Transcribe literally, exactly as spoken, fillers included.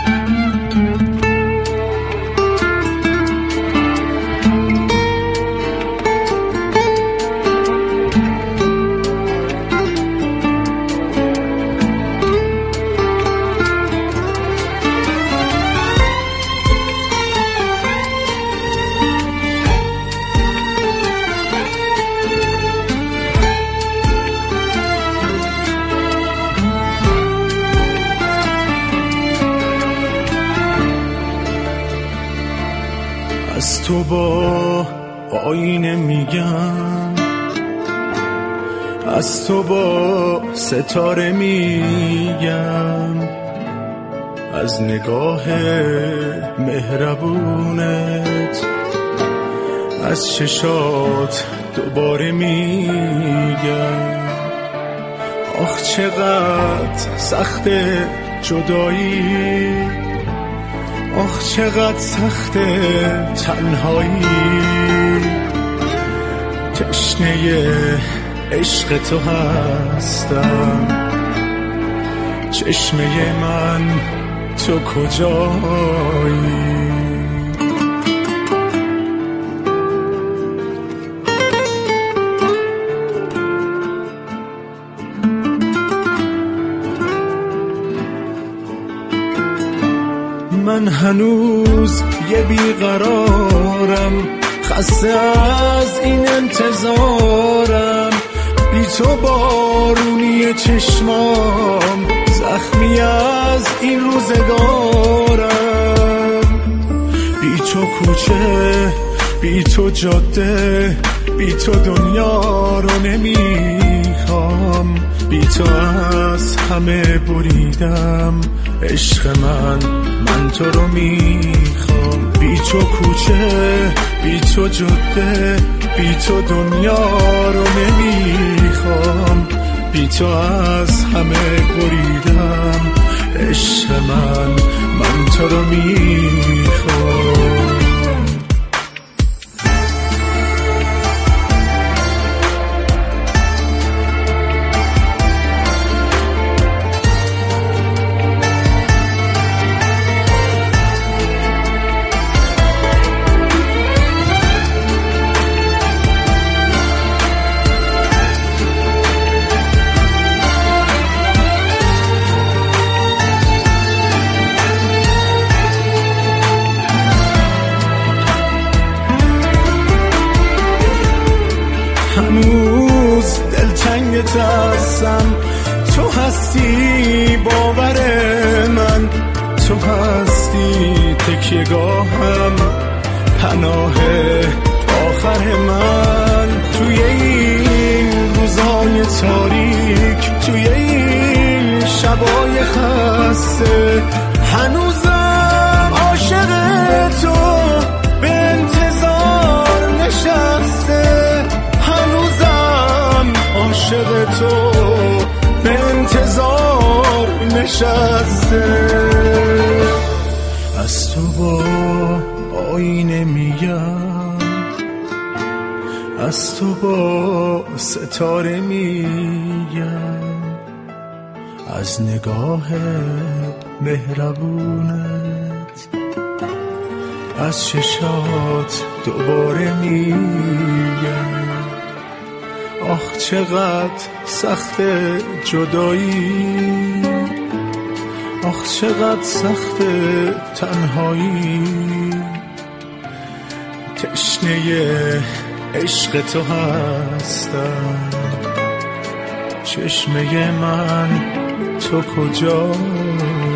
از تو با آینه میگم، از تو با ستاره میگم، از نگاه مهربونت از چشات دوباره میگم. آخ چقدر سخت جدایی، آخ چقدر سخت تنهایی، تشنه عشق تو هستم، چشمه من تو کجایی؟ من هنوز یه بیقرارم، خسته از این انتظارم، بی تو بارونی چشمام، زخمی از این روزگارم. بی تو کوچه، بی تو جاده، بی تو دنیا رو نمیخوام، بی تو از همه بریدم عشق من، من تو رو میخوام. بی تو کوچه، بی تو جاده، بی تو دنیا رو نمیخوام، بی تو از همه بریدم عشق من، من تو رو میخوام. هنوز دلتنگت هستم، تو هستی باور من، تو هستی تکیه‌گاهم، پناه آخر من. توی این روزای تاریک، توی این شبای خسته، هنوزم عاشق تو به انتظار نشسته، عاشق تو به انتظار نشسته. از تو با آینه میگم، از تو با ستاره میگم، از نگاه مهربونت از چشات دوباره میگم. آخ چقدر سخت جدایی، آخ چقدر سخت تنهایی، تشنه عشق تو هستم، چشمه من تو کجا؟